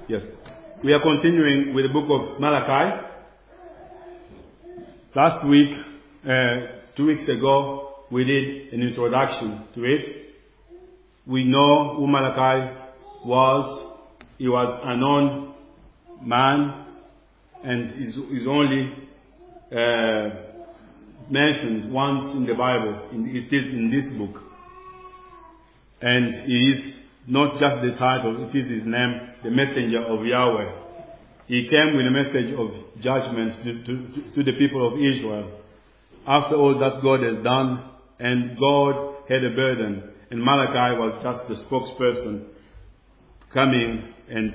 Yes. We are continuing with the book of Malachi. Last week, 2 weeks ago, we did an introduction to it. We know who Malachi was. He was a known man, and is only mentioned once in the Bible. It is in this book. And he is not just the title, it is his name, the messenger of Yahweh. He came with a message of judgment to the people of Israel. After all that God has done, and God had a burden, and Malachi was just the spokesperson coming and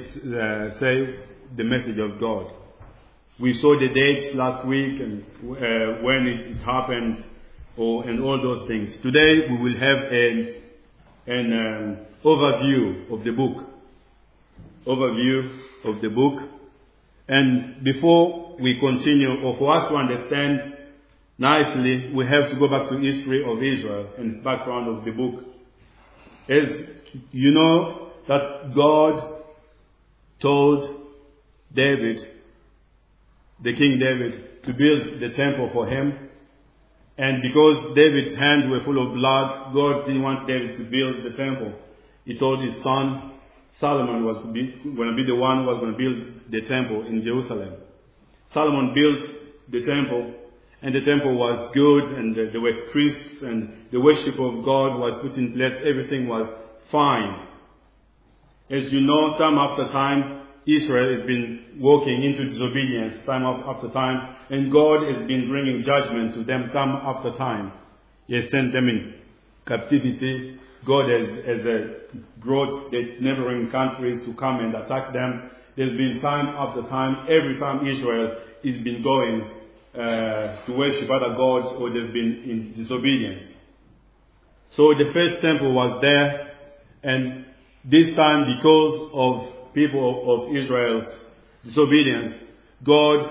say the message of God. We saw the dates last week and when it happened, and all those things. Today we will have an overview of the book. Overview of the book. And before we continue, or for us to understand nicely, we have to go back to history of Israel and background of the book. As you know, that God told David, the King David, to build the temple for him. And because David's hands were full of blood, God didn't want David to build the temple. He told his son Solomon was going to be the one who was going to build the temple in Jerusalem. Solomon built the temple, and the temple was good, and there were priests, and the worship of God was put in place. Everything was fine. As you know, time after time, Israel has been walking into disobedience time after time, and God has been bringing judgment to them time after time. He has sent them in captivity. God has brought the neighboring countries to come and attack them. There's been time after time, every time Israel has been going to worship other gods, or they've been in disobedience. So the first temple was there, and this time, because of people of Israel's disobedience, God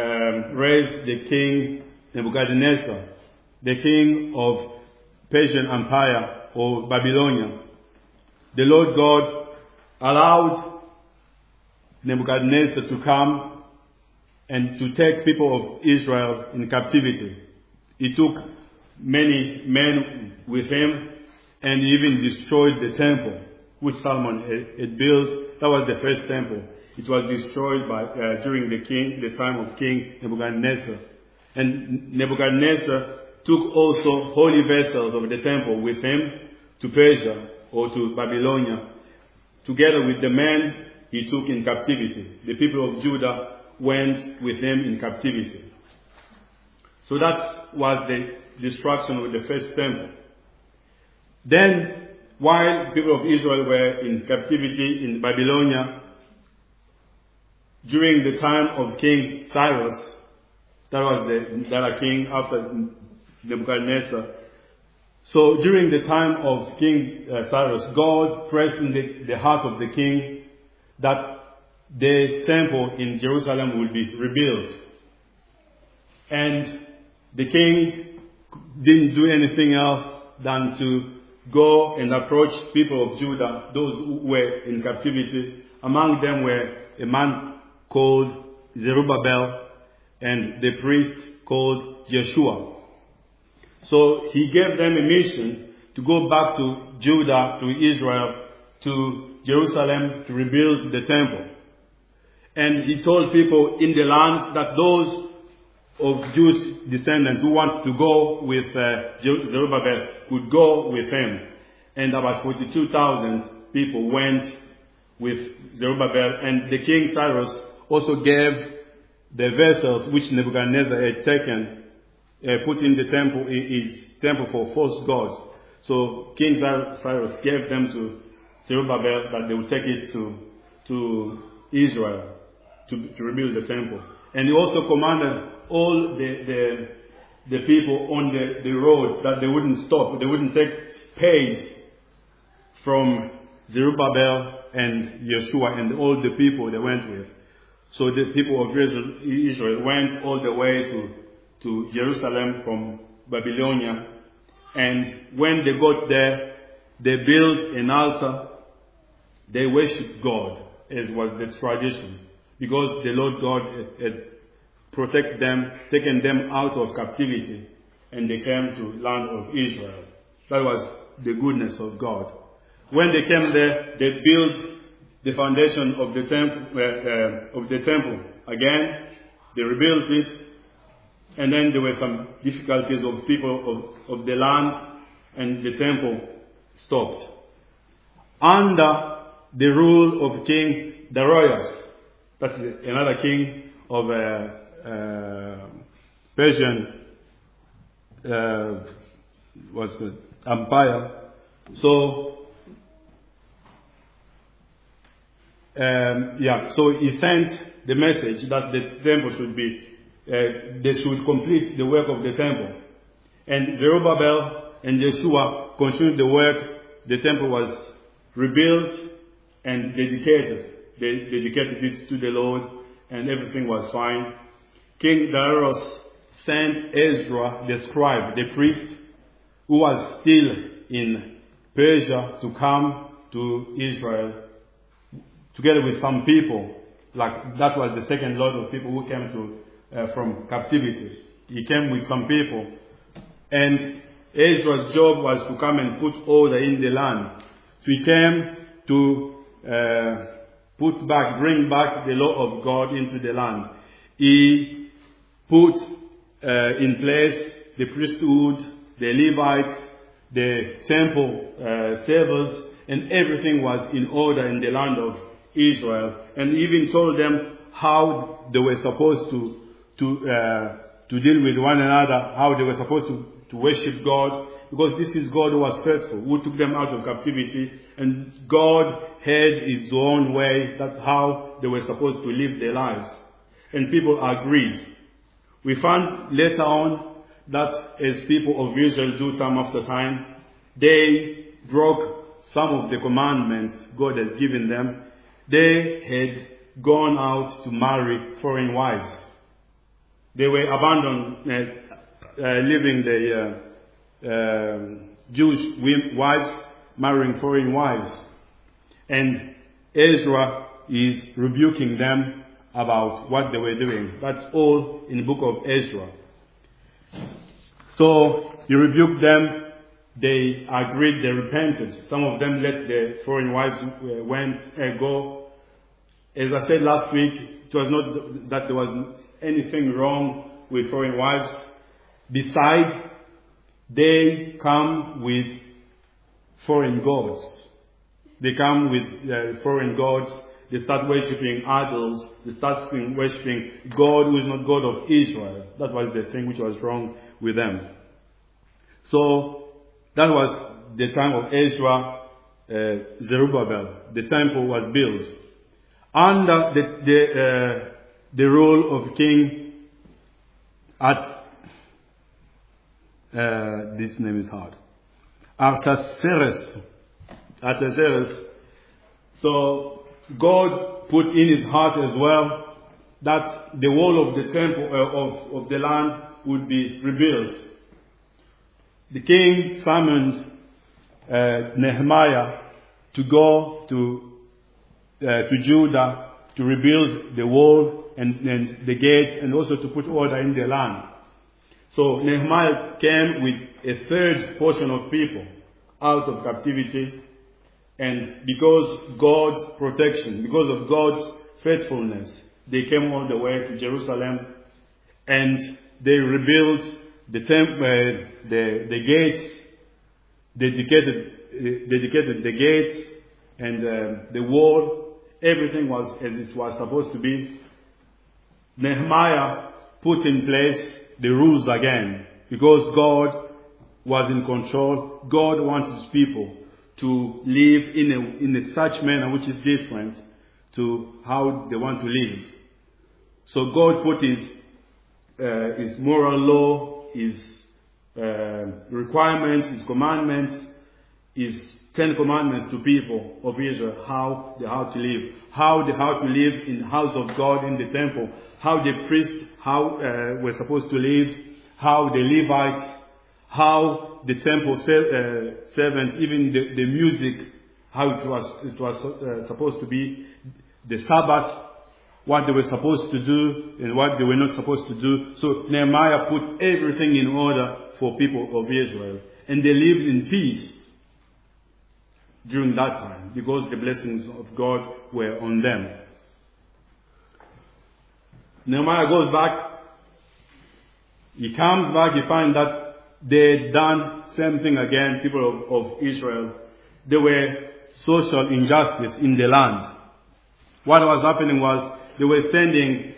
raised the king Nebuchadnezzar, the king of Persian Empire or Babylonia. The Lord God allowed Nebuchadnezzar to come and to take people of Israel in captivity. He took many men with him, and he even destroyed the temple which Solomon had built. That was the first temple. It was destroyed during the time of King Nebuchadnezzar. And Nebuchadnezzar took also holy vessels of the temple with him to Persia or to Babylonia, together with the men he took in captivity. The people of Judah went with him in captivity. So that was the destruction of the first temple. Then, while people of Israel were in captivity in Babylonia, during the time of King Cyrus, that was the king after Nebuchadnezzar. So during the time of King Cyrus, God pressed in the heart of the king that the temple in Jerusalem will be rebuilt. And the king didn't do anything else than to go and approach people of Judah, those who were in captivity. Among them were a man called Zerubbabel and the priest called Yeshua. So he gave them a mission to go back to Judah, to Israel, to Jerusalem to rebuild the temple. And he told people in the land that those of Jewish descendants who want to go with Zerubbabel could go with him. And about 42,000 people went with Zerubbabel. And the king Cyrus also gave the vessels which Nebuchadnezzar had taken, put in the temple, his temple for false gods. So King Cyrus gave them to Zerubbabel that they would take it to Israel to rebuild the temple. And he also commanded all the people on the roads that they wouldn't stop, they wouldn't take paid from Zerubbabel and Yeshua and all the people they went with. So the people of Israel went all the way to Jerusalem from Babylonia. And when they got there, they built an altar. They worshipped God. as was the tradition, because the Lord God had protected them, taken them out of captivity, and they came to land of Israel. That was the goodness of God. When they came there, they built the foundation of the temple again. They rebuilt it, and then there were some difficulties of people of the land, and the temple stopped. Under the rule of King Darius, that's another king of Persian empire. So so he sent the message that the temple should be, they should complete the work of the temple. And Zerubbabel and Yeshua continued the work. The temple was rebuilt and dedicated. They dedicated it to the Lord, and everything was fine. King Darius sent Ezra, the scribe, the priest, who was still in Persia, to come to Israel, together with some people. Like that was the second lot of people who came to from captivity. He came with some people, and Ezra's job was to come and put order in the land. So he came to bring back the law of God into the land. He put in place the priesthood, the Levites, the temple servers, and everything was in order in the land of Israel. And even told them how they were supposed to deal with one another, how they were supposed to worship God, because this is God who was faithful, who took them out of captivity, and God had His own way, that's how they were supposed to live their lives. And people agreed. We found later on that as people of Israel do time after time, they broke some of the commandments God had given them. They had gone out to marry foreign wives. They were abandoned, leaving the Jewish wives, marrying foreign wives. And Ezra is rebuking them about what they were doing. That's all in the book of Ezra. So he rebuked them. They agreed, they repented. Some of them let the foreign wives go. As I said last week, it was not that there was anything wrong with foreign wives. Besides, they come with foreign gods. They come with foreign gods. They start worshipping idols. They start worshipping God who is not God of Israel. That was the thing which was wrong with them. So that was the time of Ezra, Zerubbabel. The temple was built under the rule of King this name is hard. Artaxerxes. So God put in his heart as well that the wall of the temple of the land would be rebuilt. The king summoned Nehemiah to go to Judah to rebuild the wall and the gates, and also to put order in the land. So Nehemiah came with a third portion of people out of captivity, and because God's protection, because of God's faithfulness, they came all the way to Jerusalem, and they rebuilt the temple, the gates, dedicated the gates and the wall. Everything was as it was supposed to be. Nehemiah put in place the rules again, because God was in control. God wants his people to live in a such manner which is different to how they want to live. So God put his moral law, his requirements, his commandments, his 10 commandments to people of Israel, how they have to live. How they have to live in the house of God, in the temple. How the priests, were supposed to live. How the Levites, how the temple servants, even the music, how it was supposed to be. the Sabbath, what they were supposed to do and what they were not supposed to do. So Nehemiah put everything in order for people of Israel. And they lived in peace during that time because the blessings of God were on them. Nehemiah goes back. He comes back. He finds that they had done same thing again, people of Israel. There were social injustice in the land. What was happening was they were sending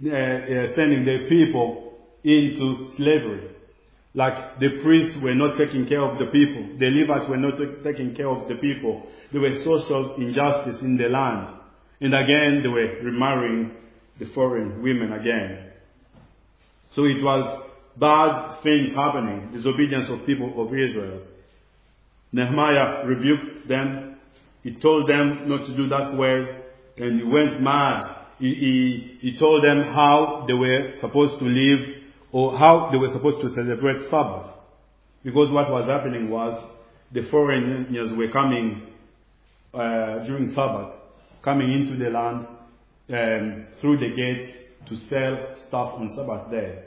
their people into slavery. Like the priests were not taking care of the people. The Levites were not taking care of the people. There was social injustice in the land. And again, they were remarrying the foreign women again. So it was bad things happening, disobedience of people of Israel. Nehemiah rebuked them. He told them not to do that way. And he went mad. He told them how they were supposed to live or how they were supposed to celebrate Sabbath. Because what was happening was the foreigners were coming during Sabbath, coming into the land through the gates to sell stuff on Sabbath day.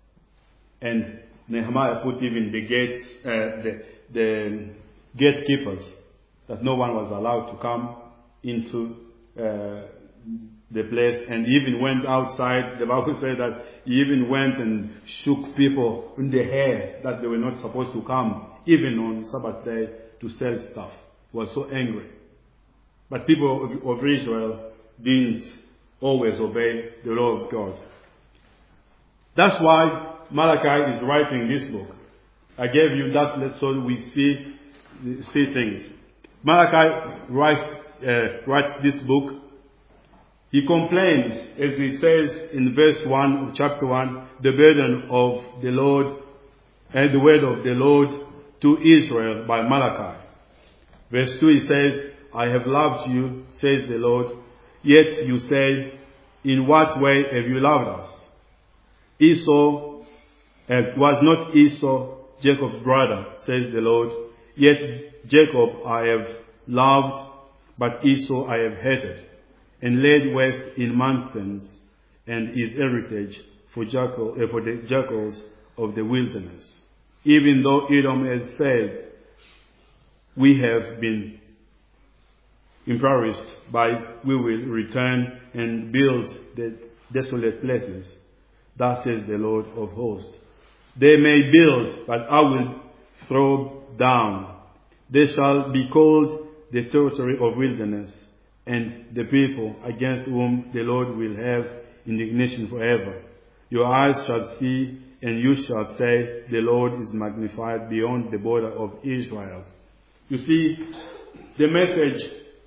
And Nehemiah put even the gates, the gatekeepers, that no one was allowed to come into the place, and he even went outside. The Bible said that he even went and shook people in the hair that they were not supposed to come, even on Sabbath day, to sell stuff. He was so angry. But people of Israel didn't always obey the law of God. That's why Malachi is writing this book. I gave you that so we see things. Malachi writes this book. He complains, as he says in verse 1 of chapter 1, the burden of the Lord and the word of the Lord to Israel by Malachi. Verse 2 he says, I have loved you, says the Lord, yet you say, in what way have you loved us? Esau, was not Esau Jacob's brother, says the Lord, yet Jacob I have loved, but Esau I have hated, and laid waste in mountains and his heritage for the jackals of the wilderness. Even though Edom has said, we have been impoverished, but we will return and build the desolate places. Thus says the Lord of hosts. They may build, but I will throw down. They shall be called the territory of wilderness, and the people against whom the Lord will have indignation forever. Your eyes shall see, and you shall say, the Lord is magnified beyond the border of Israel. You see, the message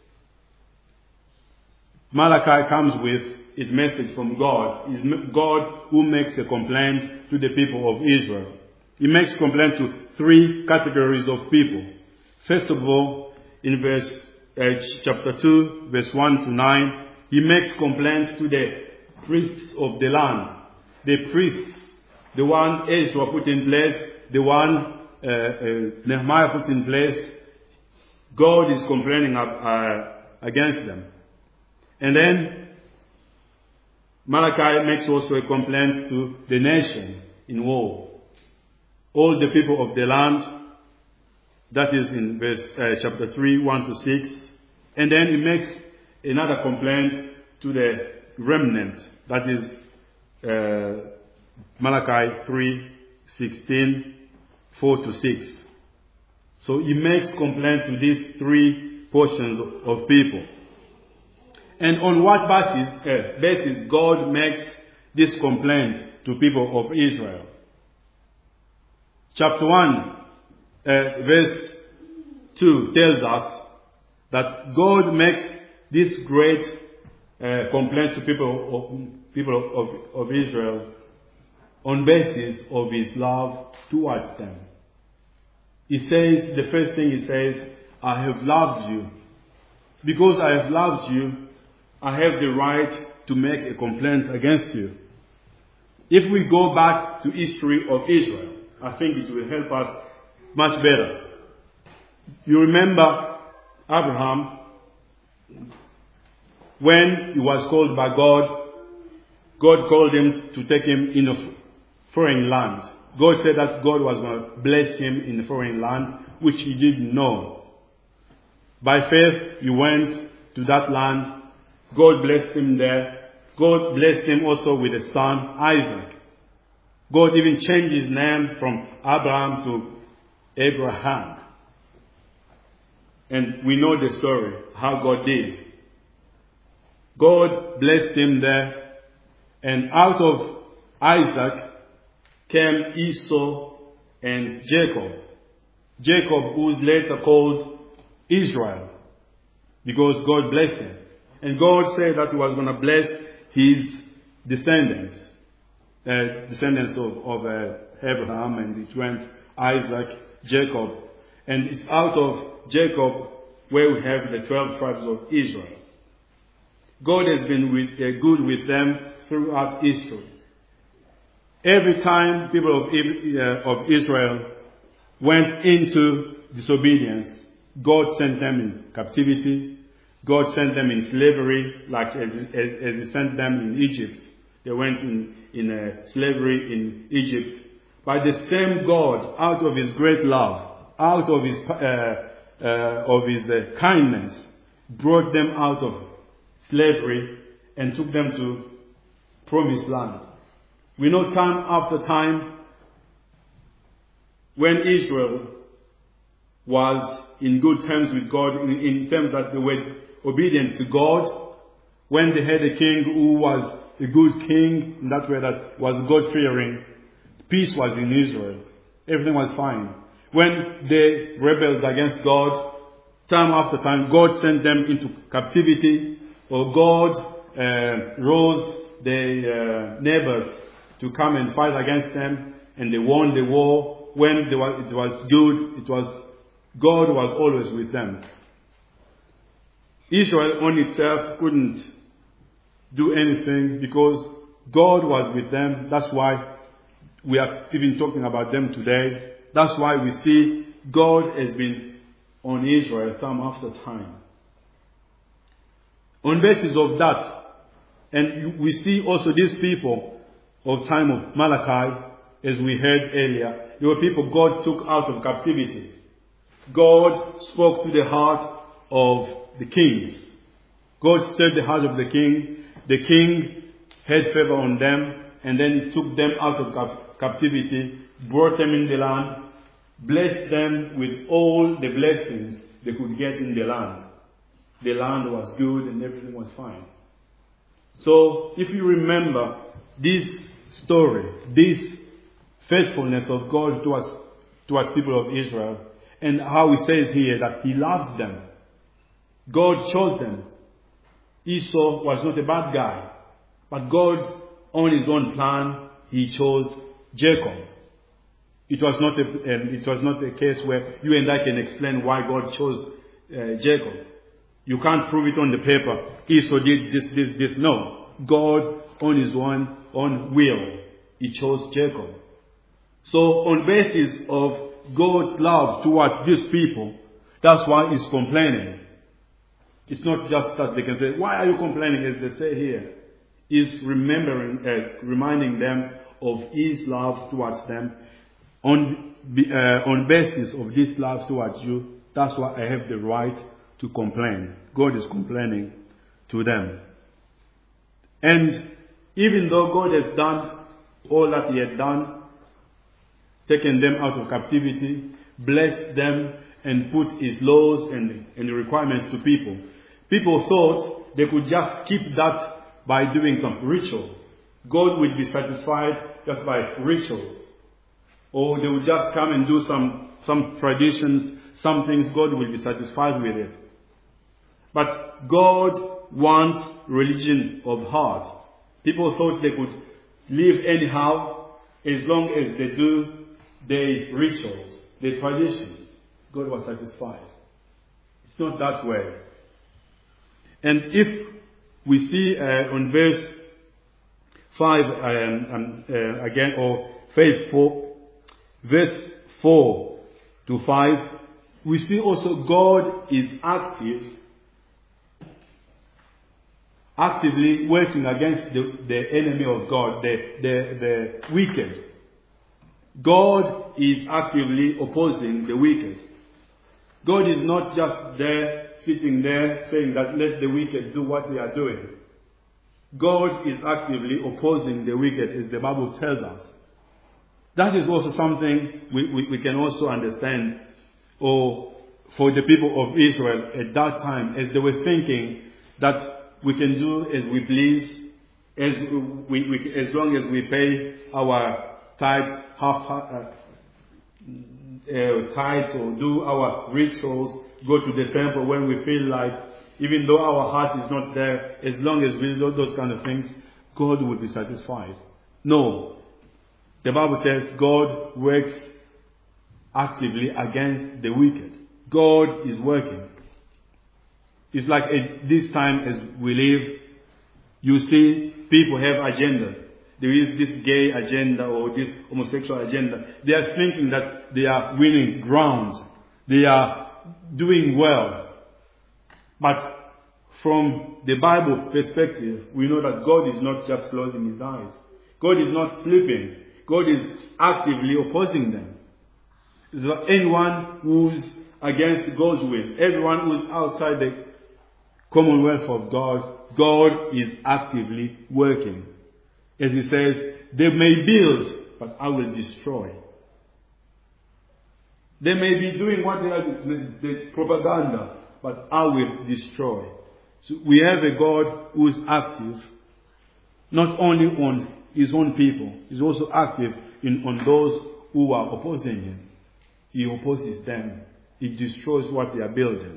Malachi comes with is message from God. It's God who makes a complaint to the people of Israel. He makes complaint to three categories of people. First of all, in chapter 2, verse 1 to 9, he makes complaints to the priests of the land. The priests, the one Ezra put in place, the one Nehemiah put in place, God is complaining against them. And then Malachi makes also a complaint to the nation in war. All the people of the land, that is in chapter 3, 1 to 6. And then he makes another complaint to the remnant, that is Malachi 3, 16, 4 to 6. So he makes complaint to these three portions of people. And on what basis God makes this complaint to people of Israel? Chapter 1, verse 2 tells us that God makes this great complaint to people of Israel on basis of his love towards them. He says, the first thing he says, I have loved you. Because I have loved you, I have the right to make a complaint against you. If we go back to history of Israel, I think it will help us much better. You remember Abraham, when he was called by God, God called him to take him in a foreign land. God said that God was going to bless him in a foreign land, which he didn't know. By faith, he went to that land. God blessed him there. God blessed him also with a son, Isaac. God even changed his name from Abraham to Abraham. And we know the story, how God did. God blessed him there. And out of Isaac came Esau and Jacob. Jacob, who was later called Israel, because God blessed him. And God said that he was going to bless his descendants, of Abraham, and it went Isaac, Jacob. And it's out of Jacob where we have the 12 tribes of Israel. God has been good with them throughout history. Every time people of Israel went into disobedience, God sent them in captivity. God sent them in slavery, like as He sent them in Egypt. They went in slavery in Egypt. But the same God, out of His great love, out of His kindness, brought them out of slavery and took them to promised land. We know time after time, when Israel was in good terms with God, in terms that they were obedient to God, when they had a king who was a good king, in that way that was God-fearing, peace was in Israel. Everything was fine. When they rebelled against God, time after time, God sent them into captivity, or God rose their neighbors to come and fight against them, and they won the war. When it was good, God was always with them. Israel on itself couldn't do anything because God was with them. That's why we are even talking about them today. That's why we see God has been on Israel time after time. On basis of that, and we see also these people of time of Malachi, as we heard earlier, they were people God took out of captivity. God spoke to the heart of the kings. God stirred the heart of the king. The king had favor on them, and then He took them out of captivity, brought them in the land, blessed them with all the blessings they could get in the land. The land was good and everything was fine. So, if you remember this story, this faithfulness of God towards people of Israel, and how He says here that He loves them. God chose them. Esau was not a bad guy, but God, on His own plan, He chose Jacob. It was not a case where you and I can explain why God chose Jacob. You can't prove it on the paper. Esau did this. No. God, on His own will, He chose Jacob. So, on basis of God's love towards these people, that's why He's complaining. It's not just that they can say, why are you complaining, as they say here. He's reminding them of His love towards them. On basis of this love towards you, that's why I have the right to complain. God is complaining to them. And even though God has done all that He had done, taken them out of captivity, blessed them, and put His laws and requirements to people, people thought they could just keep that by doing some ritual. God would be satisfied just by rituals. Or they would just come and do some traditions, some things, God will be satisfied with it. But God wants religion of heart. People thought they could live anyhow as long as they do their rituals, their traditions. God was satisfied. It's not that way. And if we see on verse 5 again, or verse 4 to 5, we see also God is active actively working against the enemy of God, the wicked. God is actively opposing the wicked. God is not just there, sitting there, saying that let the wicked do what they are doing. God is actively opposing the wicked, as the Bible tells us. That is also something we can also understand, or for the people of Israel at that time, as they were thinking that we can do as we please, as long as we pay our tithes, tithes, or do our rituals, go to the temple when we feel like, even though our heart is not there, as long as we do those kind of things, God will be satisfied. No. The Bible tells God works actively against the wicked. God is working. It's like at this time as we live, you see people have agenda. There is this gay agenda or this homosexual agenda. They are thinking that they are winning ground. They are doing well. But from the Bible perspective, we know that God is not just closing his eyes. God is not sleeping. God is actively opposing them. So anyone who's against God's will, everyone who's outside the commonwealth of God, God is actively working. As he says, they may build, but I will destroy. They may be doing what they are, the propaganda, but I will destroy. So we have a God who is active, not only on his own people, he's also active on those who are opposing him. He opposes them. He destroys what they are building.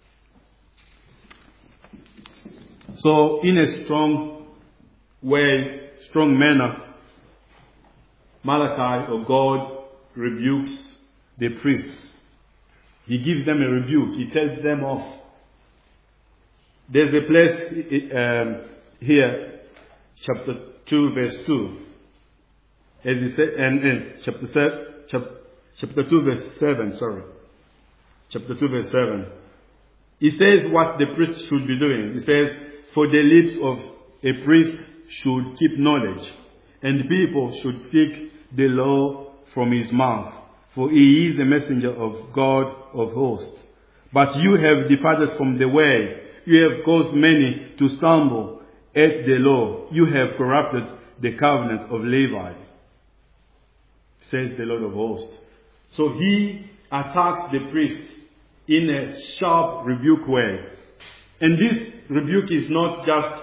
So in a strong way, strong manner, Malachi, or God, rebukes the priests. He gives them a rebuke. He tells them off. There's a place here, chapter 2, verse 2. As he said, and chapter 2, verse 7, sorry. Chapter 2, verse 7. He says what the priest should be doing. He says, for the lips of a priest should keep knowledge, and people should seek the law from his mouth, for he is the messenger of God of hosts. But you have departed from the way. You have caused many to stumble at the law. You have corrupted the covenant of Levi, says the Lord of hosts. So he attacks the priests in a sharp rebuke way. And this rebuke is not just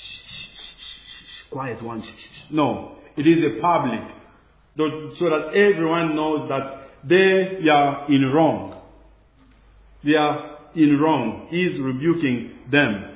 quiet one. No, it is a public, so that everyone knows that they are in wrong. They are in wrong. He is rebuking them.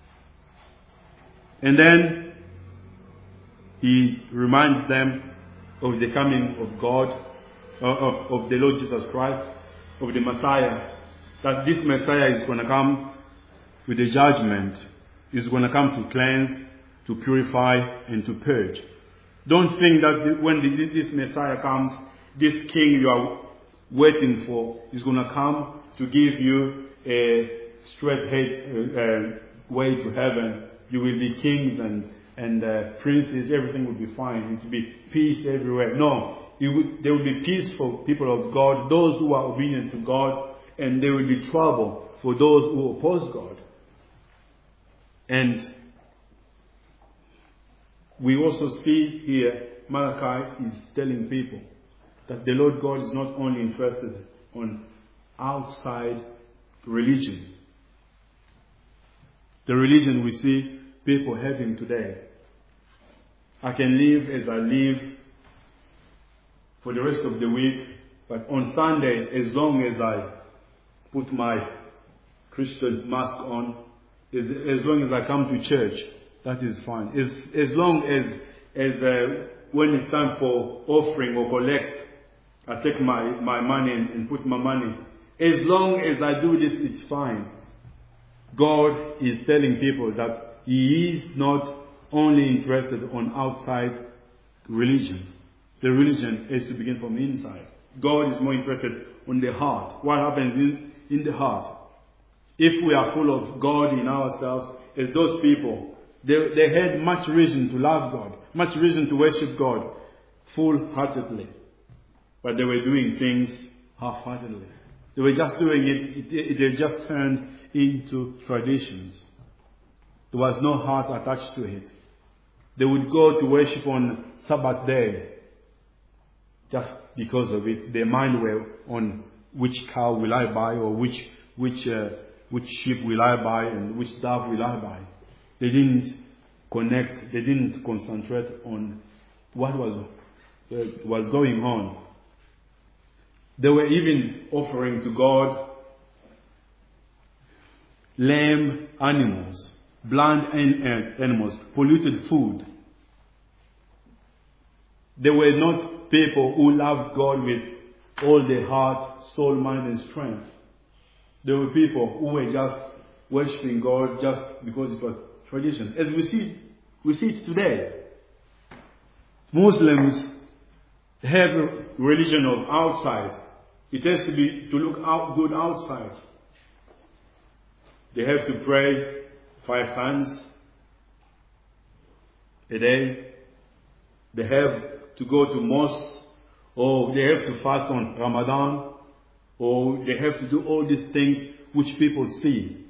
And then he reminds them of the coming of God, of the Lord Jesus Christ, of the Messiah, that this Messiah is going to come with a judgment. He's going to come to cleanse, to purify, and to purge. Don't think that when this Messiah comes, this king you are waiting for is going to come to give you a straight way to heaven. You will be kings and princes. Everything will be fine. It will be peace everywhere. No, there will be peace for people of God, those who are obedient to God, and there will be trouble for those who oppose God. And we also see here, Malachi is telling people that the Lord God is not only interested on outside religion. The religion we see people having today. I can live as I live for the rest of the week, but on Sunday, as long as I put my Christian mask on, as long as I come to church, that is fine. As long as when it's time for offering or collect, I take my money and put my money. As long as I do this, it's fine. God is telling people that he is not only interested on outside religion. The religion is to begin from inside. God is more interested on the heart. What happens in the heart? If we are full of God in ourselves, as those people, they had much reason to love God, much reason to worship God full-heartedly. But they were doing things half-heartedly. They were just doing it, they just turned into traditions. There was no heart attached to it. They would go to worship on Sabbath day just because of it. Their mind were on which cow will I buy, or which sheep will I buy, and which dove will I buy. They didn't connect, they didn't concentrate on what was going on. They were even offering to God lame animals, blind animals, polluted food. They were not people who loved God with all their heart, soul, mind and strength. They were people who were just worshipping God just because it was tradition. As we see it today. Muslims have a religion of outside. It has to be to look out good outside. They have to pray 5 times a day. They have to go to mosque, or they have to fast on Ramadan, or they have to do all these things which people see.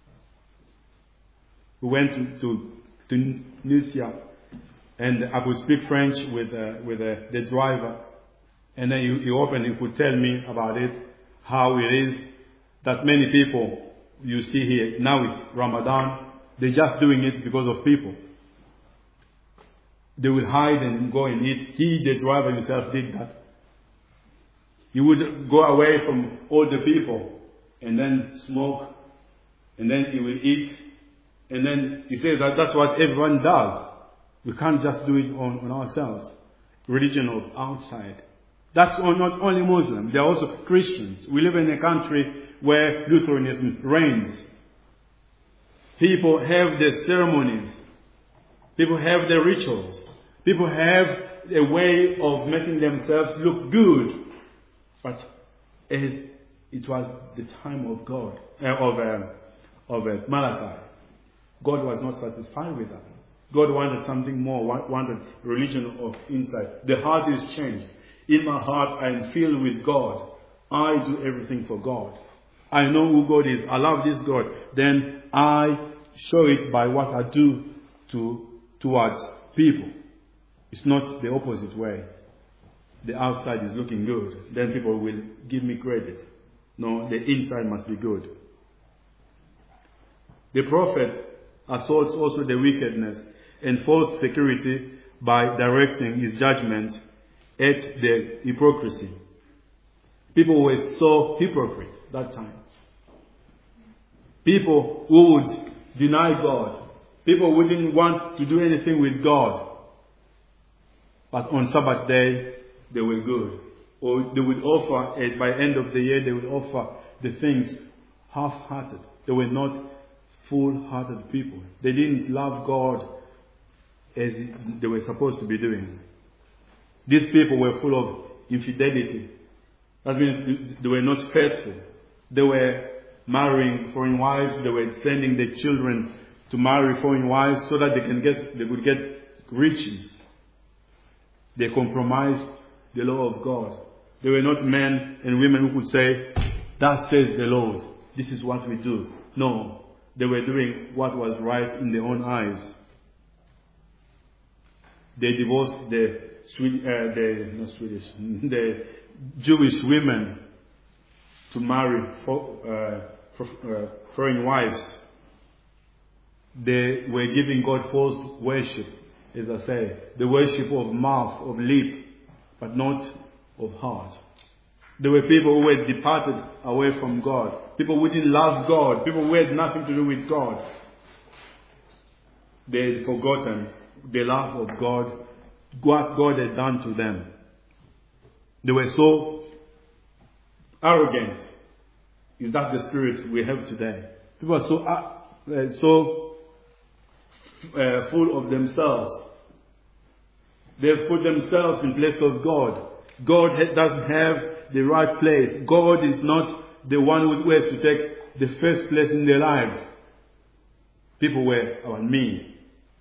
We went to Tunisia, and I could speak French with the driver, and then he opened, he could tell me about it, how it is that many people you see here, now it's Ramadan, they're just doing it because of people. They will hide and go and eat. He, the driver himself, did that. He would go away from all the people and then smoke, and then he will eat, and then he says that that's what everyone does. We can't just do it on ourselves. Religion of outside. That's not only Muslims, there are also Christians. We live in a country where Lutheranism reigns. People have their ceremonies. People have their rituals. People have a way of making themselves look good. But as it was the time of God, of Malachi, God was not satisfied with that. God wanted something more, wanted religion of inside. The heart is changed. In my heart I am filled with God. I do everything for God. I know who God is. I love this God. Then I show it by what I do towards people. It's not the opposite way. The outside is looking good. Then people will give me credit. No, the inside must be good. The prophet assaults also the wickedness and false security by directing his judgment at the hypocrisy. People were so hypocrite that time. People who would deny God. People who didn't want to do anything with God. But on Sabbath day, they were good. Or they would offer, by end of the year, they would offer the things half-hearted. They were not full-hearted people. They didn't love God as they were supposed to be doing. These people were full of infidelity. That means they were not faithful. They were marrying foreign wives. They were sending their children to marry foreign wives so that they could get riches. They compromised the law of God. They were not men and women who could say, "Thus says the Lord, this is what we do." No, they were doing what was right in their own eyes. They divorced the Jewish women to marry foreign wives. They were giving God false worship, as I say, the worship of mouth, of lip, but not of heart. There were people who had departed away from God. People who didn't love God. People who had nothing to do with God. They had forgotten the love of God, what God had done to them. They were so arrogant. Is that the spirit we have today? People are so full of themselves. They've put themselves in place of God. God doesn't have the right place. God is not the one who has to take the first place in their lives, people were about me.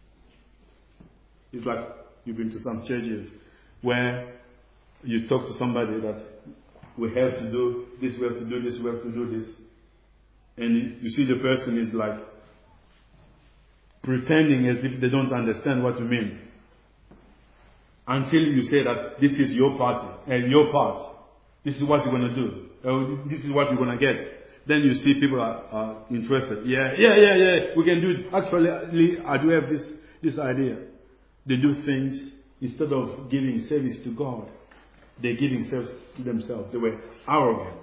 It's like you've been to some churches where you talk to somebody that we have to do this, we have to do this, we have to do this. And you see the person is like pretending as if they don't understand what you mean. Until you say that this is your party and your part. This is what you're going to do. Or this is what you're going to get. Then you see people are interested. Yeah, we can do it. Actually, I do have this idea. They do things, instead of giving service to God, they're giving service to themselves. They were arrogant.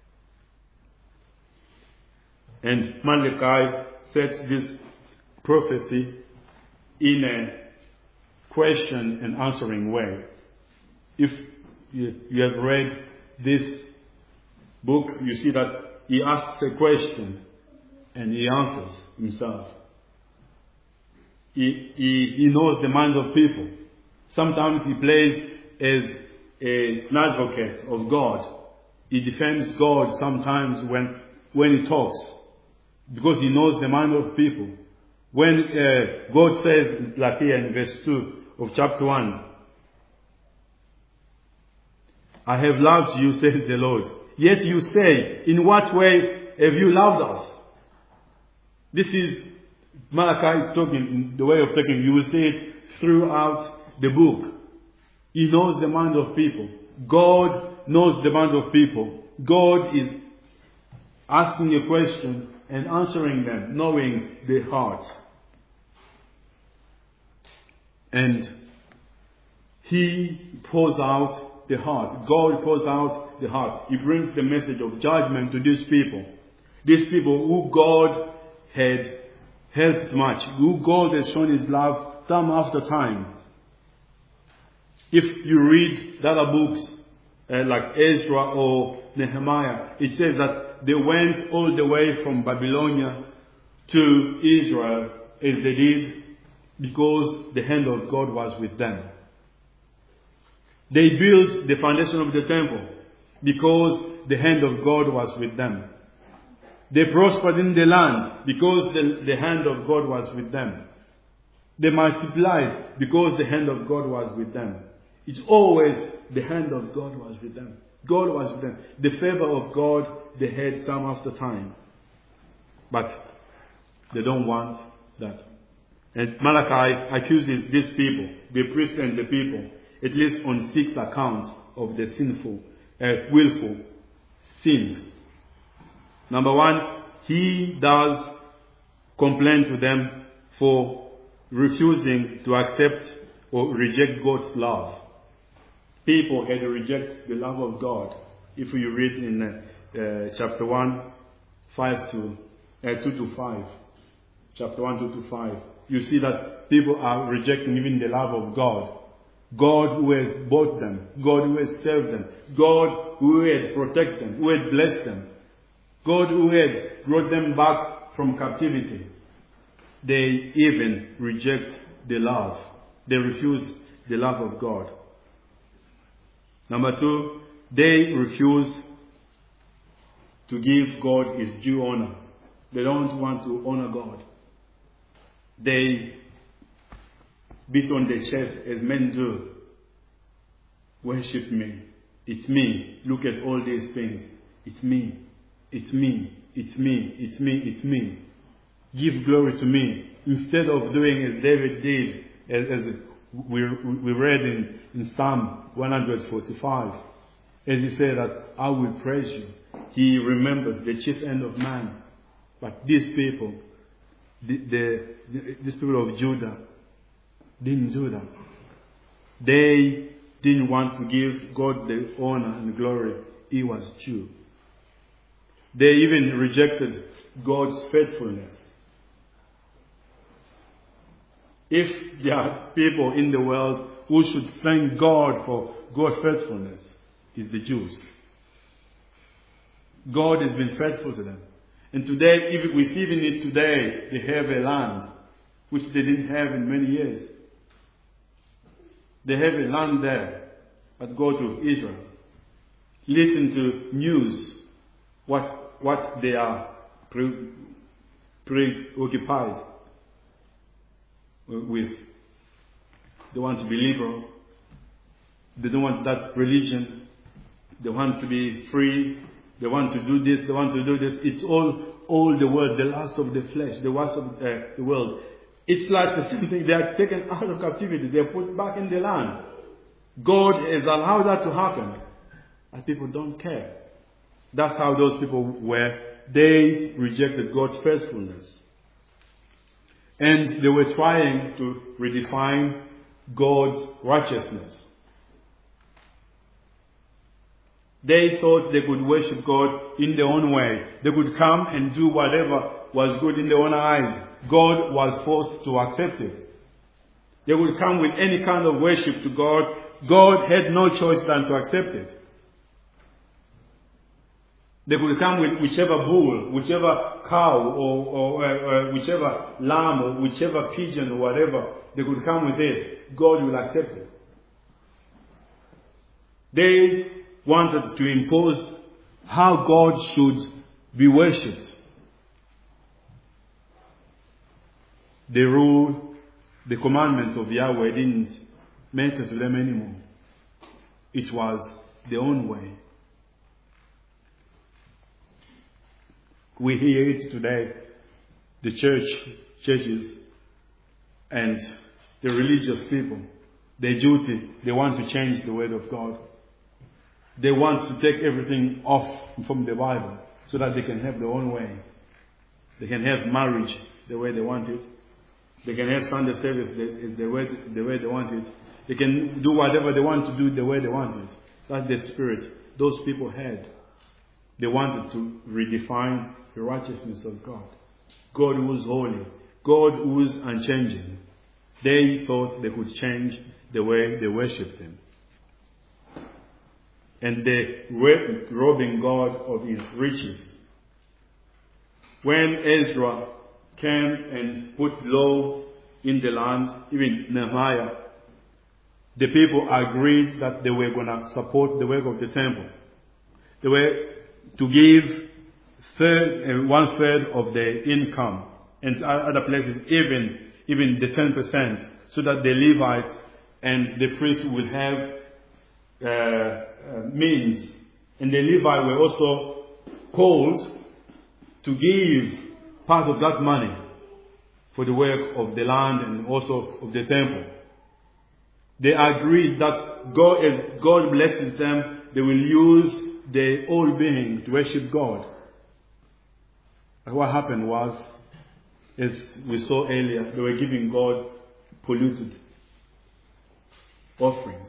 And Malachi sets this prophecy in a question and answering way. If you have read this book, you see that he asks a question and he answers himself. He knows the minds of people. Sometimes he plays as an advocate of God. He defends God sometimes when he talks, because he knows the mind of people. When God says, like here in verse 2 of chapter 1, I have loved you, says the Lord. Yet you say, in what way have you loved us? This is Malachi is talking, the way of talking. You will see it throughout the book. He knows the mind of people. God knows the mind of people. God is asking a question and answering them, knowing their hearts. And He pours out the heart. God pours out the heart. He brings the message of judgment to these people. These people who God had helped much, who God has shown His love time after time. If you read the other books, like Ezra or Nehemiah, it says that they went all the way from Babylonia to Israel as they did because the hand of God was with them. They built the foundation of the temple because the hand of God was with them. They prospered in the land because the hand of God was with them. They multiplied because the hand of God was with them. It's always the hand of God was with them. God was with them. The favor of God they had time after time. But they don't want that. And Malachi accuses these people, the priests and the people, at least on 6 accounts of the sinful, willful sin. Number 1, he does complain to them for refusing to accept or reject God's love. People had to reject the love of God. If you read in chapter 1, 2 to 5. Chapter 1, 2 to 5. You see that people are rejecting even the love of God. God who has bought them. God who has saved them. God who had protected them. Who had blessed them. God who had brought them back from captivity. They even reject the love. They refuse the love of God. Number 2, they refuse to give God His due honor. They don't want to honor God. They beat on the chest as men do. Worship me. It's me. Look at all these things. It's me. It's me. It's me. It's me. It's me. Give glory to me. Instead of doing as David did, as we read in Psalm 145, as he said that I will praise you. He remembers the chief end of man. But these people, these people of Judah, didn't do that. They didn't want to give God the honor and glory He was due. They even rejected God's faithfulness. If there are people in the world who should thank God for God's faithfulness, it's the Jews. God has been faithful to them. And today, if we see even it today, they have a land which they didn't have in many years. They have a land there, but go to Israel. Listen to news, what they are preoccupied with. They want to be liberal. They don't want that religion. They want to be free. They want to do this. They want to do this. It's all the world, the lust of the flesh, the lust of the world. It's like the same thing. They are taken out of captivity. They are put back in the land. God has allowed that to happen. And people don't care. That's how those people were. They rejected God's faithfulness. And they were trying to redefine God's righteousness. They thought they could worship God in their own way. They could come and do whatever was good in their own eyes. God was forced to accept it. They would come with any kind of worship to God. God had no choice than to accept it. They could come with whichever bull, whichever cow, or whichever lamb, or whichever pigeon, or whatever. They could come with it. God will accept it. They wanted to impose how God should be worshipped. The rule, the commandment of Yahweh didn't matter to them anymore. It was their own way. We hear it today. The churches, and the religious people, their duty, they want to change the word of God. They want to take everything off from the Bible so that they can have their own way. They can have marriage the way they want it. They can have Sunday service the way they want it. They can do whatever they want to do the way they want it. That's the spirit those people had. They wanted to redefine the righteousness of God. God who was holy. God who was unchanging. They thought they could change the way they worshipped Him. And they were robbing God of His riches. When Ezra came and put laws in the land, even Nehemiah, the people agreed that they were going to support the work of the temple. They were to give 1/3 of their income, and other places even the 10%, so that the Levites and the priests will have means. And the Levites were also called to give part of that money for the work of the land and also of the temple. They agreed that God, as God blesses them, they will use their whole being to worship God. But what happened was, as we saw earlier, they were giving God polluted offerings.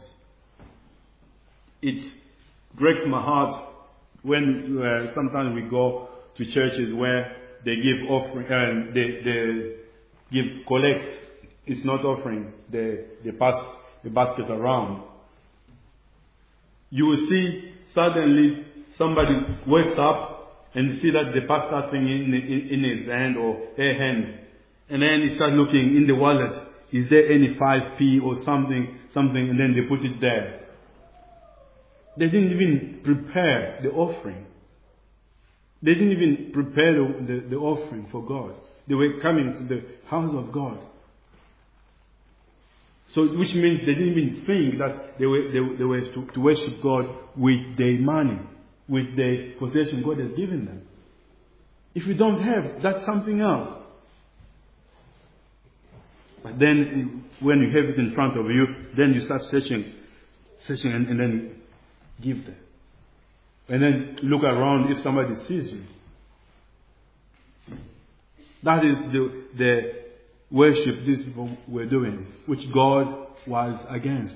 It breaks my heart when sometimes we go to churches where they give offering, they give collect. It's not offering. They pass the basket around. You will see suddenly somebody wakes up and see that the pastor thing in his hand or her hand, and then he starts looking in the wallet. Is there any 5p or something, and then they put it there. They didn't even prepare the offering. They didn't even prepare the offering for God. They were coming to the house of God. So, which means they didn't even think that they were to worship God with their money, with the possession God has given them. If you don't have, that's something else. But then, when you have it in front of you, then you start searching, and then give them. And then look around if somebody sees you. That is the worship these people were doing, which God was against.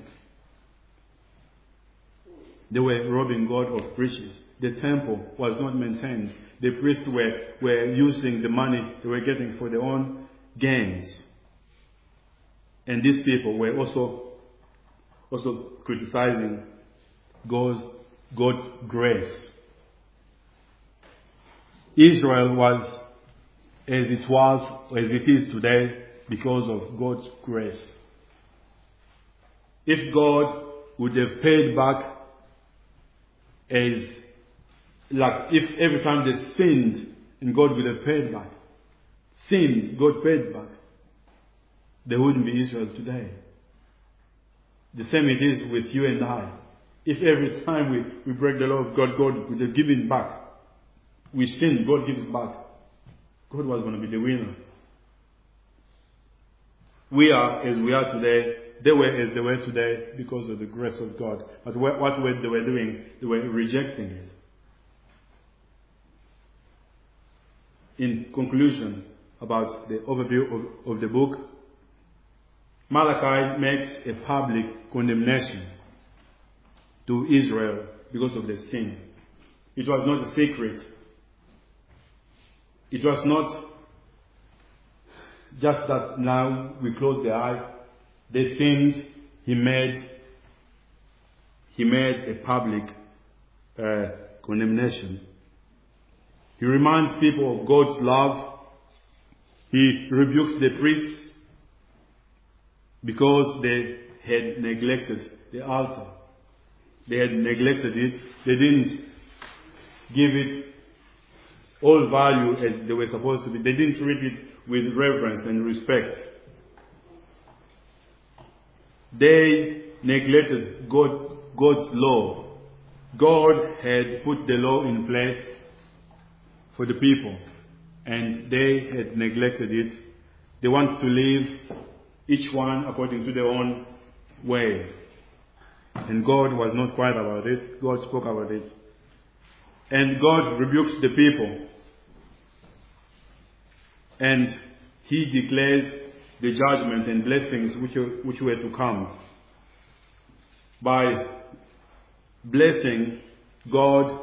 They were robbing God of riches. The temple was not maintained. The priests were using the money they were getting for their own gains. And these people were also criticizing God's grace. Israel was as it is today because of God's grace. If God would have paid back if every time they sinned and God would have paid back. Sinned, God paid back. There wouldn't be Israel today. The same it is with you and I. If every time we break the law of God, God would have given back. We sin, God gives back. God was going to be the winner. We are as we are today. They were as they were today because of the grace of God. But what they were doing, they were rejecting it. In conclusion about the overview of the book, Malachi makes a public condemnation to Israel because of their sin. It was not a secret. It was not just that now we close the eye. They sinned. He made a public condemnation. He reminds people of God's love. He rebukes the priests because they had neglected the altar. They had neglected it. They didn't give it all value as they were supposed to be. They didn't treat it with reverence and respect. They neglected God's law. God had put the law in place for the people, and they had neglected it. They wanted to live each one according to their own way. And God was not quiet about it. God spoke about it. And God rebukes the people. And He declares the judgment and blessings which were to come. By blessing, God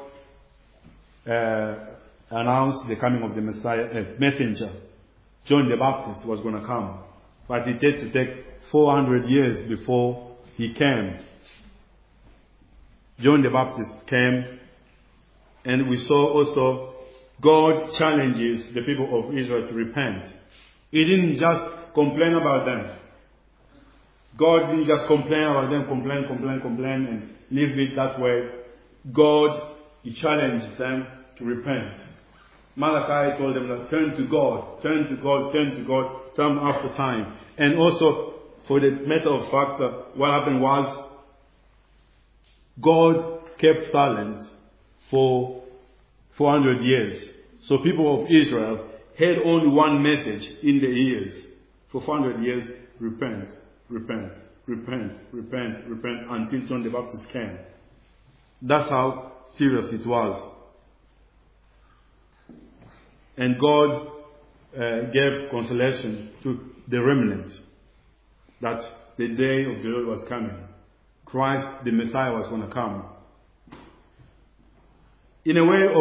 announced the coming of the messenger. John the Baptist was going to come. But it had to take 400 years before he came. John the Baptist came, and we saw also God challenges the people of Israel to repent. He didn't just complain about them. God didn't just complain about them, complain, and leave it that way. God, He challenged them to repent. Malachi told them that turn to God, time after time. And also, for the matter of fact, what happened was, God kept silent for 400 years. So people of Israel had only one message in their ears. For 400 years, repent, until John the Baptist came. That's how serious it was. And God gave consolation to the remnant that the day of the Lord was coming. Christ, the Messiah, was going to come. In a way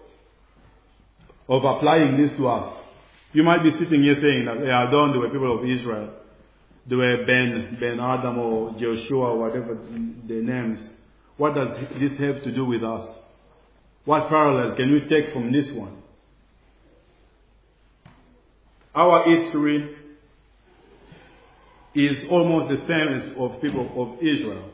of applying this to us, you might be sitting here saying that they were people of Israel. They were Ben Adam or Joshua or whatever their names. What does this have to do with us? What parallel can we take from this one? Our history is almost the same as of people of Israel.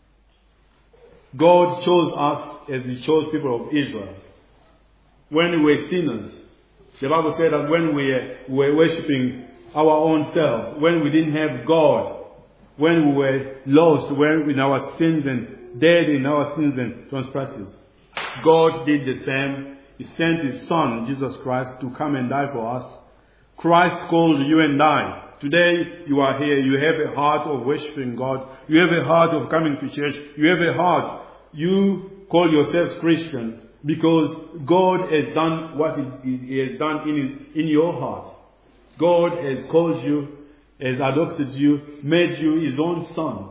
God chose us as He chose people of Israel. When we were sinners, the Bible said that when we were worshipping our own selves, when we didn't have God, when we were lost, when in our sins and dead in our sins and trespasses, God did the same. He sent His Son, Jesus Christ, to come and die for us. Christ called you and I. Today you are here. You have a heart of worshiping God. You have a heart of coming to church. You have a heart. You call yourselves Christian because God has done what He has done in your heart. God has called you, has adopted you, made you His own son.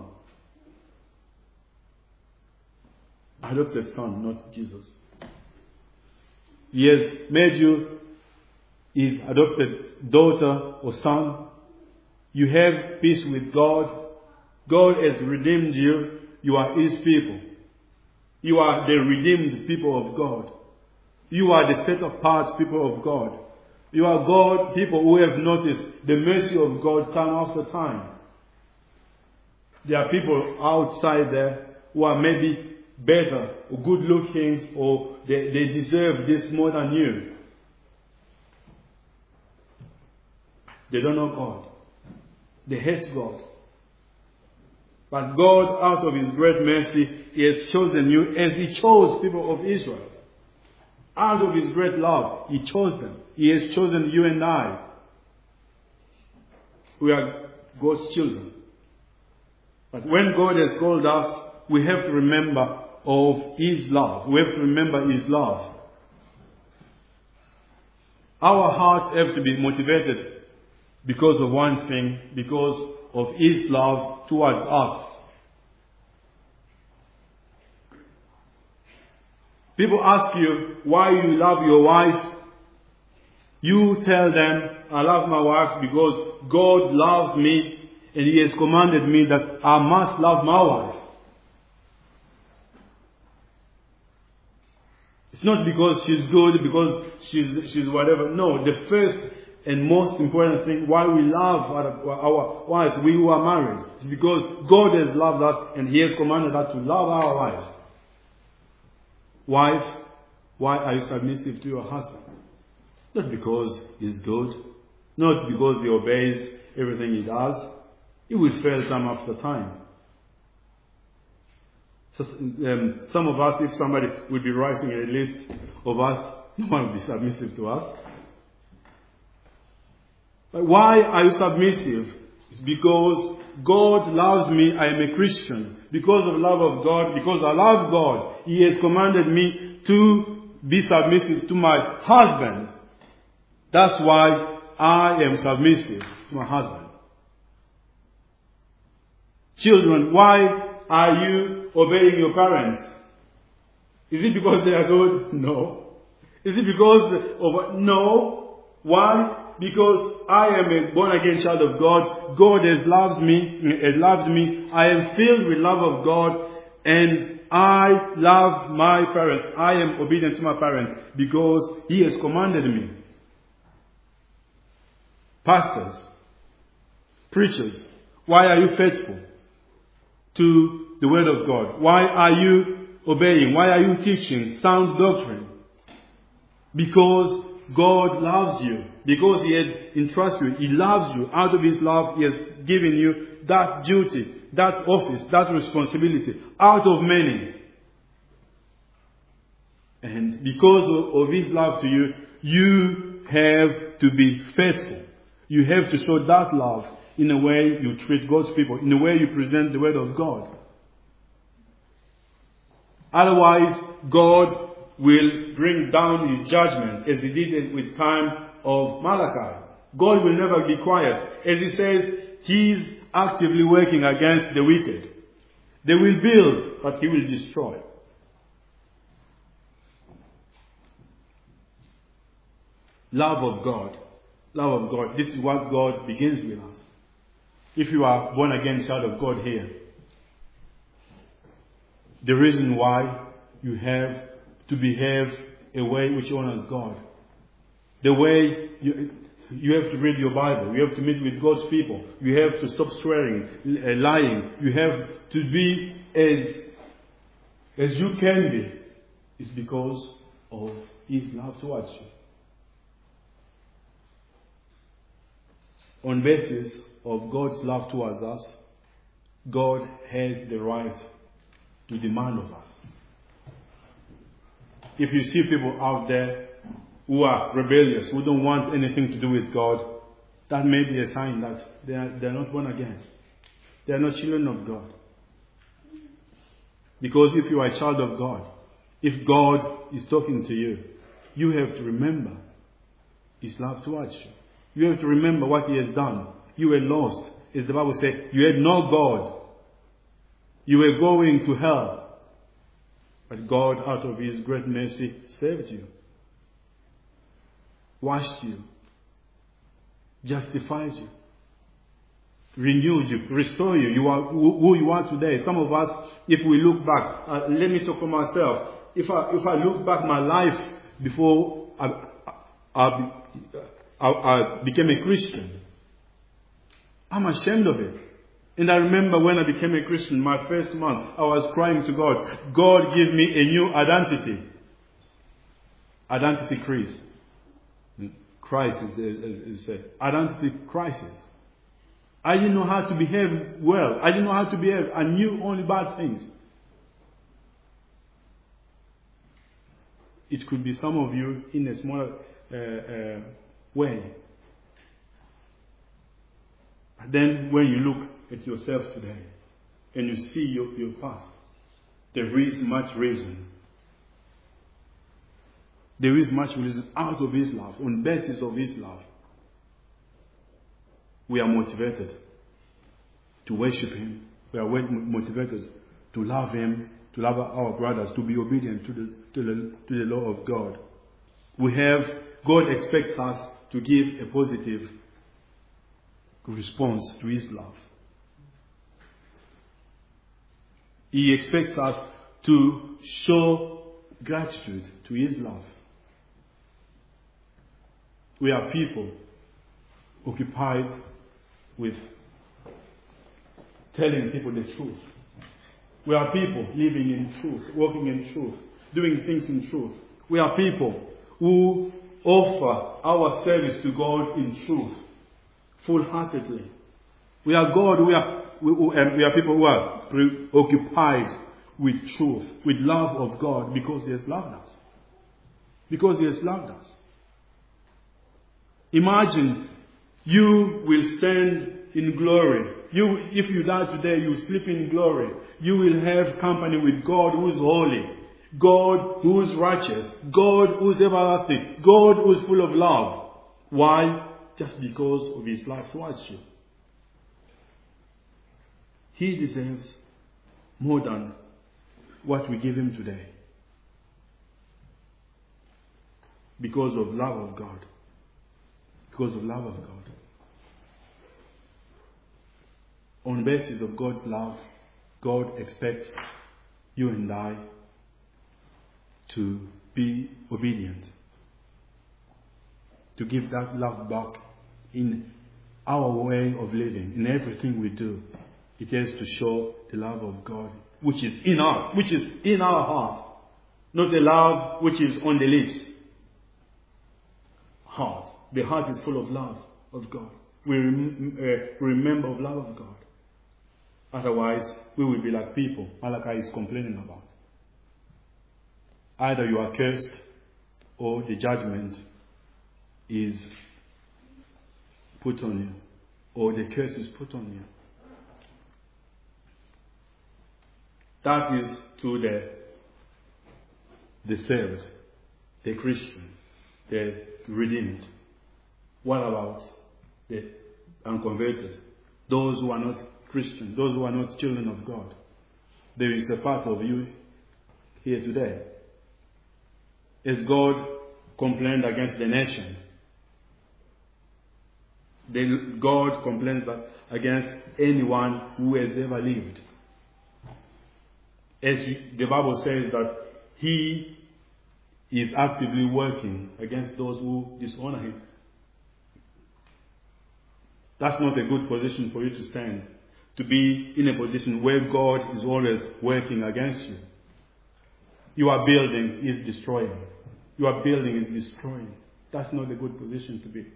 Adopted son, not Jesus. He has made you His adopted daughter or son. You have peace with God. God has redeemed you. You are His people. You are the redeemed people of God. You are the set apart people of God. You are God, people who have noticed the mercy of God time after time. There are people outside there who are maybe better or good looking or they deserve this more than you. They don't know God. They hate God. But God, out of His great mercy, He has chosen you as He chose people of Israel. Out of His great love, He chose them. He has chosen you and I. We are God's children. But when God has called us, we have to remember of His love. We have to remember His love. Our hearts have to be motivated because of one thing, because of His love towards us. People ask you why you love your wife. You tell them, I love my wife because God loves me and He has commanded me that I must love my wife. It's not because she's good, because she's whatever. No, the first and most important thing why we love our wives, we who are married, is because God has loved us and He has commanded us to love our wives. Wife, why are you submissive to your husband? Not because he's good, not because he obeys everything he does. He will fail some after time. So, some of us, if somebody would be writing a list of us, no one would be submissive to us. But why are you submissive? It's because God loves me, I am a Christian. Because of the love of God, because I love God, He has commanded me to be submissive to my husband. That's why I am submissive to my husband. Children, why are you obeying your parents? Is it because they are good? No. Is it because of... No. Why? Because I am a born-again child of God. God has loved me. I am filled with love of God. And I love my parents. I am obedient to my parents because He has commanded me. Pastors, preachers, why are you faithful to the Word of God? Why are you obeying? Why are you teaching sound doctrine? Because God loves you. Because He has entrusted you. He loves you. Out of His love, He has given you that duty, that office, that responsibility, out of many. And because of His love to you, you have to be faithful. You have to show that love in the way you treat God's people, in the way you present the Word of God. Otherwise, God will bring down His judgment as He did with time of Malachi. God will never be quiet. As He says, He's actively working against the wicked. They will build, but He will destroy. Love of God. Love of God. This is what God begins with us. If you are born again child of God here, the reason why you have to behave a way which honors God. The way you have to read your Bible. You have to meet with God's people. You have to stop swearing, lying. You have to be as you can be. It's because of His love towards you. On basis of God's love towards us, God has the right to demand of us. If you see people out there who are rebellious, who don't want anything to do with God, that may be a sign that they are not born again. They are not children of God. Because if you are a child of God, if God is talking to you, you have to remember His love towards you. You have to remember what He has done. You were lost. As the Bible says, you had no God. You were going to hell. But God, out of His great mercy, saved you. Washed you. Justified you. Renewed you. Restored you. You are who you are today. Some of us, if we look back, let me talk for myself. If I look back my life before I became a Christian, I'm ashamed of it. And I remember when I became a Christian, my first month, I was crying to God, God, give me a new identity. Identity crisis, as identity crisis. I didn't know how to behave well. I didn't know how to behave. I knew only bad things. It could be some of you in a smaller way. But then when you look at yourself today and you see your past, there is much reason. There is much reason out of His love, on the basis of His love. We are motivated to worship Him. We are motivated to love Him, to love our brothers, to be obedient to the law of God. God expects us to give a positive response to His love. He expects us to show gratitude to His love. We are people occupied with telling people the truth. We are people living in truth, walking in truth, doing things in truth. We are people who offer our service to God in truth, full-heartedly. We are people who are preoccupied with truth, with love of God, because He has loved us. Because He has loved us. Imagine you will stand in glory. If you die today, you sleep in glory. You will have company with God who is holy, God who is righteous, God who is everlasting, God who is full of love. Why? Just because of His love towards you. He deserves more than what we give Him today. Because of love of God. Because of love of God. On the basis of God's love, God expects you and I to be obedient. To give that love back in our way of living, in everything we do. It has to show the love of God, which is in us, which is in our heart. Not a love which is on the lips. Heart. The heart is full of love of God. We remember of love of God. Otherwise, we will be like people Malachi is complaining about. Either you are cursed or the judgment is put on you, or the curse is put on you. That is to the saved, the Christian, the redeemed. What about the unconverted? Those who are not Christian, those who are not children of God. There is a part of you here today. As God complained against the nation, God complains against anyone who has ever lived. As the Bible says that He is actively working against those who dishonor Him. That's not a good position for you to stand. To be in a position where God is always working against you. You are building, He's destroying. You are building, He's destroying. That's not a good position to be.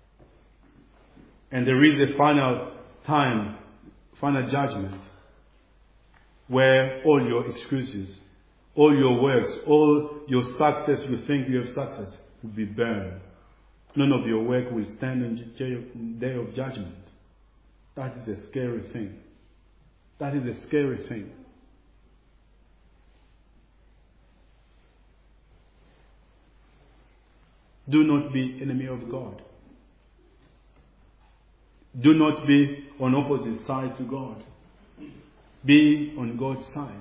And there is a final time, final judgment, where all your excuses, all your works, all your success you think you have success will be burned. None of your work will stand in the day of judgment. That is a scary thing. That is a scary thing. Do not be enemy of God. Do not be on opposite side to God. Be on God's side.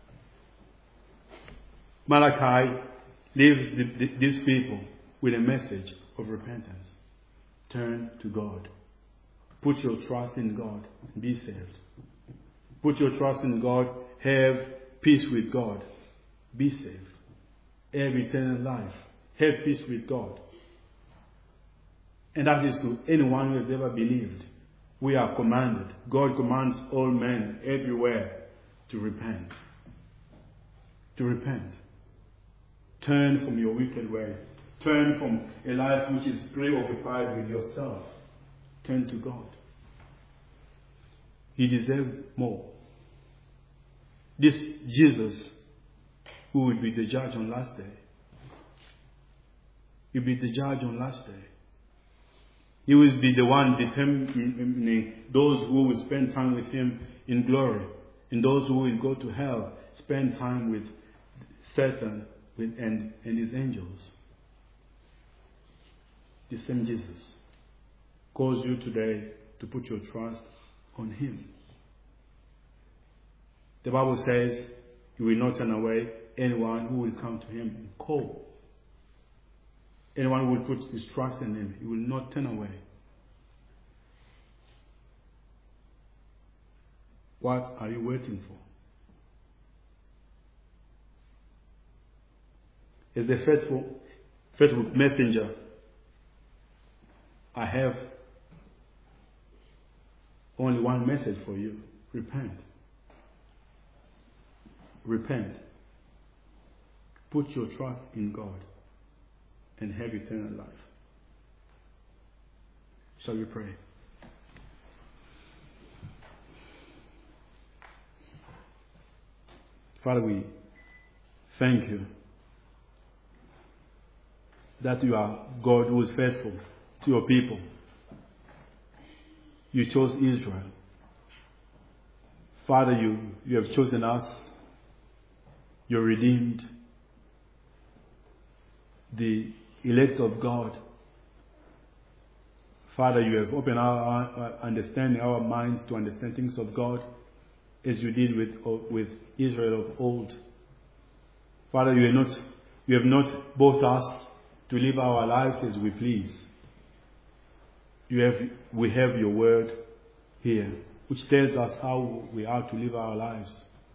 Malachi leaves these people with a message of repentance. Turn to God. Put your trust in God and be saved. Put your trust in God. Have peace with God. Be saved. Have eternal life. Have peace with God. And that is to anyone who has ever believed. We are commanded. God commands all men everywhere to repent. To repent. Turn from your wicked way. Turn from a life which is preoccupied with yourself. Turn to God. He deserves more. This Jesus, who will be the judge on last day, he will be the judge on last day. He will be the one determining those who will spend time with him in glory, and those who will go to hell spend time with Satan and his angels. The same Jesus calls you today to put your trust on him. The Bible says he will not turn away anyone who will come to him and call. Anyone who will put his trust in him, he will not turn away. What are you waiting for? As the faithful messenger, I have only one message for you. Repent. Repent. Put your trust in God and have eternal life. Shall we pray? Father, we thank you that you are God who is faithful to your people. You chose Israel. Father, you have chosen us. You redeemed the elect of God. Father, you have opened our understanding, our minds to understand things of God as you did with Israel of old. Father, you have not bought us to live our lives as we please. We have your word here, which tells us how we are to live our lives.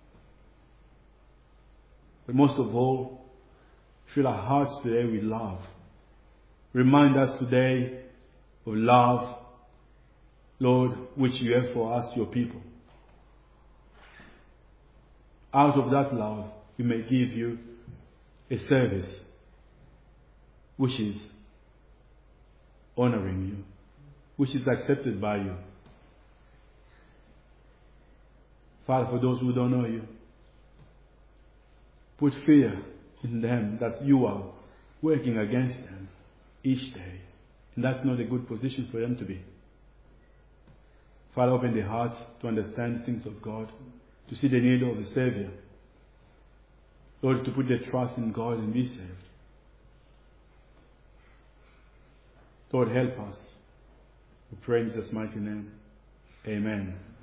But most of all, fill our hearts today with love. Remind us today of love, Lord, which you have for us, your people. Out of that love, we may give you a service which is honoring you, which is accepted by you. Father, for those who don't know you, put fear in them that you are working against them each day. And that's not a good position for them to be. Father, open their hearts to understand things of God, to see the need of a Savior. Lord, to put their trust in God and be saved. Lord, help us. We pray in Jesus' mighty name. Amen.